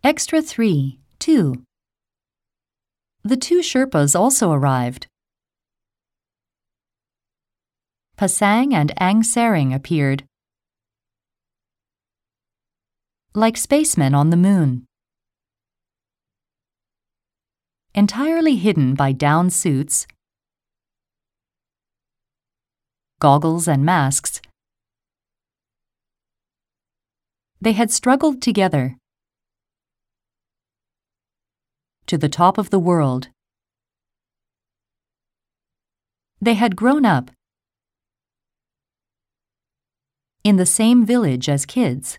Extra 3, 2. The two Sherpas also arrived. Pasang and Ang Sering appeared, like spacemen on the moon. Entirely hidden by down suits, goggles and masks, they had struggled together to the top of the world. They had grown up in the same village as kids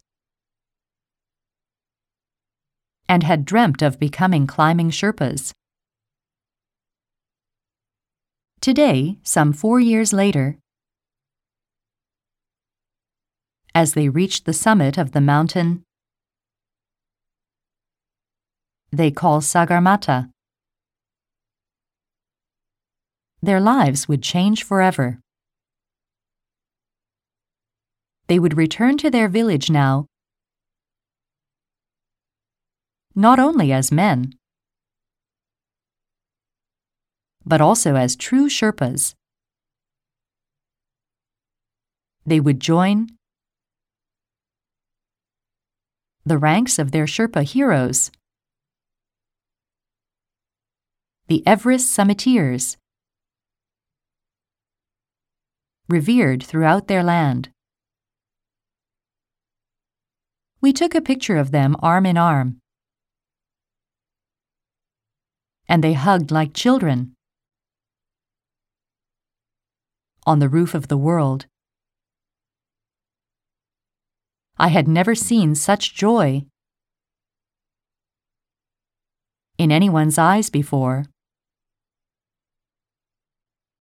and had dreamt of becoming climbing Sherpas. Today, some 4 years later, as they reached the summit of the mountain they call Sagarmatha, their lives would change forever. They would return to their village now, not only as men, but also as true Sherpas. They would join the ranks of their Sherpa heroes, the Everest Summiteers, revered throughout their land. We took a picture of them arm in arm, and they hugged like children on the roof of the world. I had never seen such joy in anyone's eyes before.